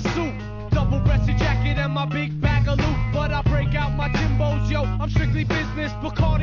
suit. Double-breasted jacket and my big bag of loot. But I break out my Timbos, yo. I'm strictly business. Bacardi